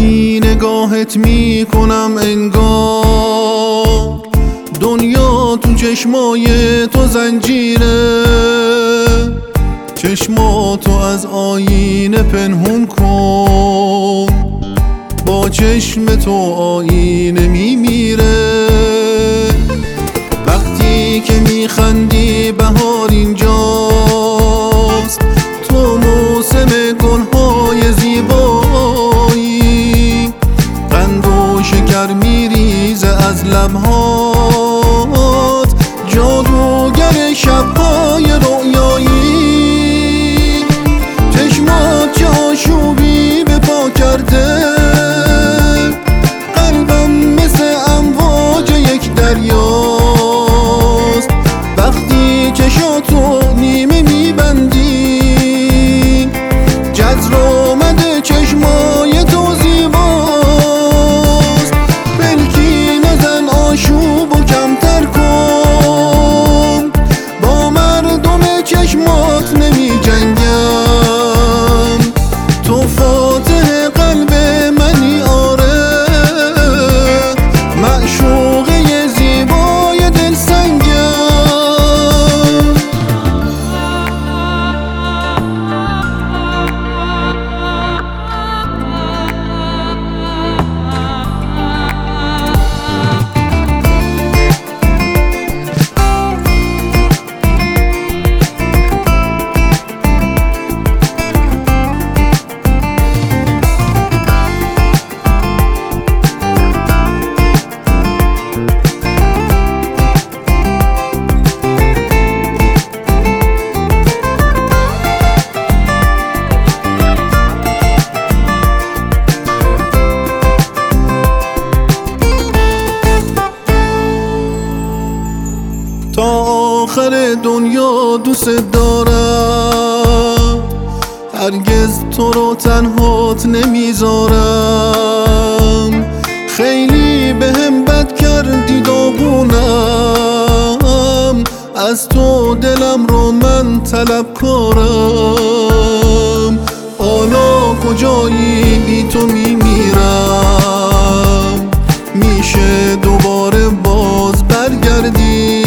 وقتی نگاهت میکنم انگار دنیا تو چشمای تو زنجیره. چشماتو از آینه پنهون کن، با چشم تو آینه میمیره. وقتی که میخندی بهار اینجاست، تو موسم گلهای زیبایی. قند و شکر میریزه از لبهات، جادوگر شبهای رویایی. چشمات چه آشوبی به پا کرده، قلبم مثل امواج یک دریاست. وقتی چشاتو نیمه میبندی، جذر آمده چشمای تو زیباست. بلکی نزن آشوب و کمتر کن، با مردم چشمات نمی جنگم. تو فاتح قلب منی، آره معشوقه زیبای دلسنگم. تا آخر دنیا دوست دارم، هرگز تو رو تنهات نمیذارم. خیلی بهم بد کردی داغونم، از تو دلم رو من طلبکارم. حالا کجایی بی تو میمیرم، میشه دوباره باز برگردی؟